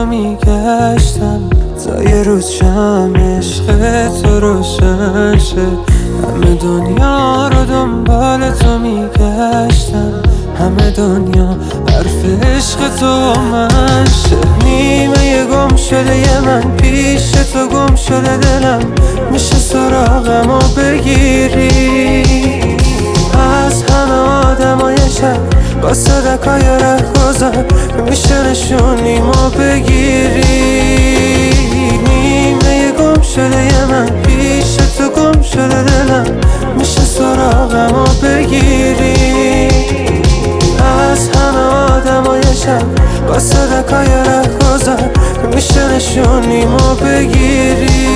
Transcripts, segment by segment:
میگشتم تا یه روز شم عشق تو روشن شه. همه دنیا رو دنبال تو میگشتم، همه دنیا حرف عشق تو من شه. نیمه گم شده ی من پیش تو گم شده دلم، میشه سراغم و بگیری از همه آدمای شب با صدقای ره گذر، میشه نشونیمو بگیری. نیمه گم شده ی من پیش تو گم شده دلم، میشه سراغم و بگیری از همه آدمای شب با صدقای ره گذر، میشه نشونیمو بگیری.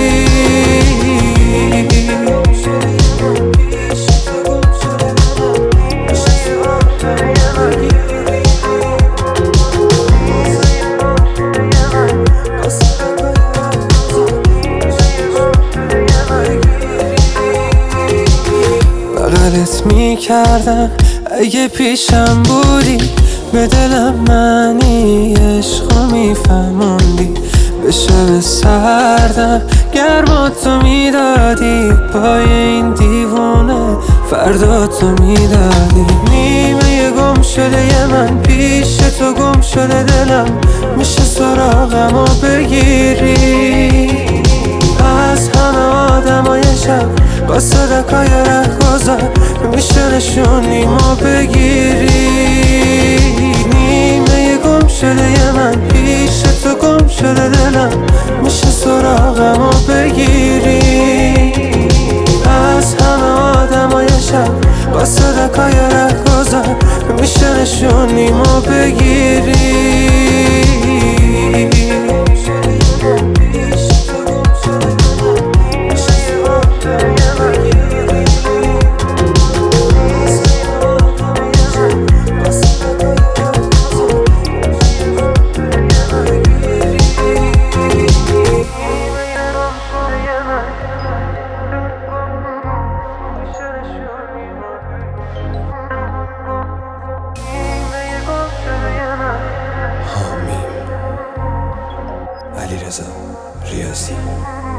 بغلت میکردم اگه پیشم بودی، به دلم معنی عشقو میفهموندی. به شب سردم گرماتو میدادی، پای این دیوونه فرداتو میدادی. نیمه گم شده ی من پیش تو گم شده دلم، میشه سراغم و بگیری از همه آدمای شب با صدقای ره گذر، میشه نشونیمو بگیری. نیمه گم شده ی من پیش تو گم شده دلم، میشه سراغم و بگیری از همه آدمای شب با صدقای ره گذر، میشه نشونیمو بگیری. علیرضا ریاضی